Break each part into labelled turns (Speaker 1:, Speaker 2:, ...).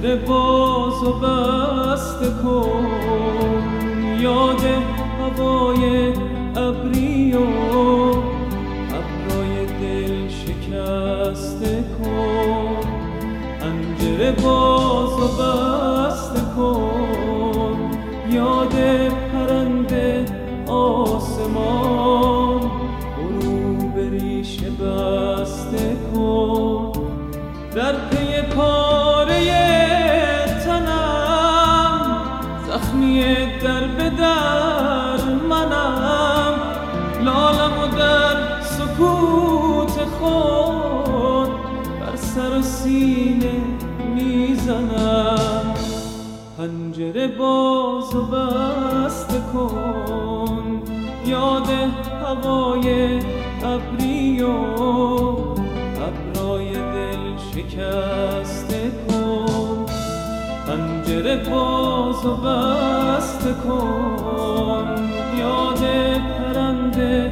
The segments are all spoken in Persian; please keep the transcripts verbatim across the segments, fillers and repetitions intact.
Speaker 1: پنجره باز و بسته کن، یاد هوای ابری و ابرای دل شکسته کن. پنجره باز و بسته کن، یاد پرنده آسمان غروب ریشه بسته کن. در پی پاره تنم زخمی در به در منم، لالم و در سکوت خود بر سر و سینه میزنم. پنجره باز و بسته کن، یاد هوای ابری و ابرای دل شکسته کن. پنجره باز و بسته کن، یاد پرنده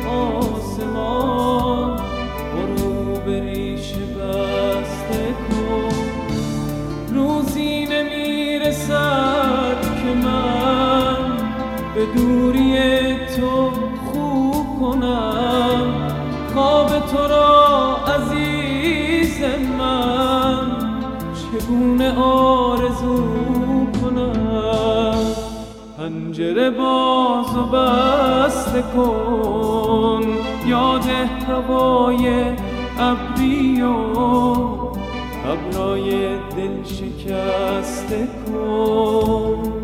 Speaker 1: آسمان غروب ریشه بسته کن. روزی نمیرسد که من به دوری تو خوب کنم، خواب تو را عزیز من چگونه آرزو کنم. پنجره باز و بسته کن، یاد هوای ابری و ابرای دل شکسته کن.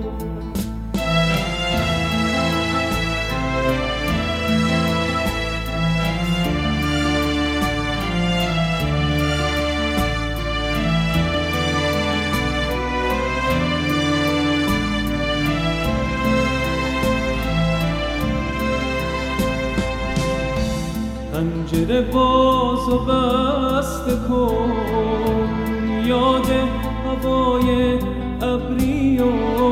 Speaker 1: پنجره باز و بسته کن، یاد هوای ابری و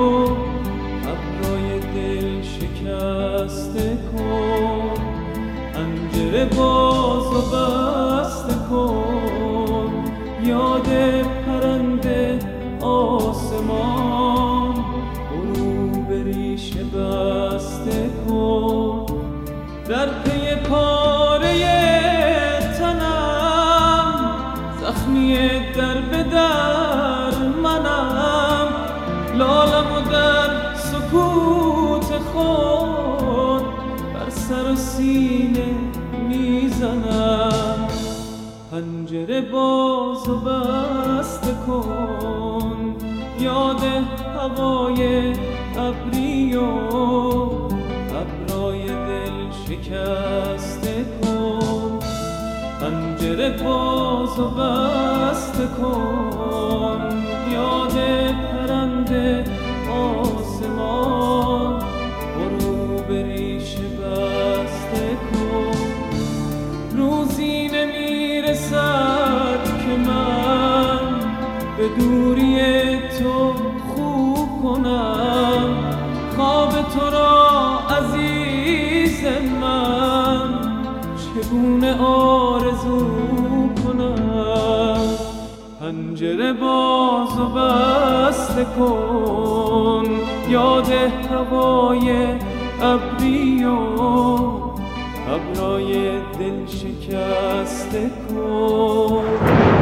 Speaker 1: ابرای دل شکسته کن. پنجره باز و بسته کن، یاد پرنده آسمان غروب ریشه بسته کن. در پی پاره تنم زخمی در به در منم، لالم و در سکوت خود بر سر و سینه میزنم. پنجره باز و بسته کن، یاد هوای ابری و ابرای دل شکسته کن. پنجره باز و بسته کن، یاد پرنده آسمان غروب ریشه بسته کن. روزی نمیرسد که من به دوری تو خوب کنم، خواب تو را عزیز من چگونه آرزو کنم. پنجره باز و بسته کن، یاد هوای ابری و ابرای دل شکسته کن.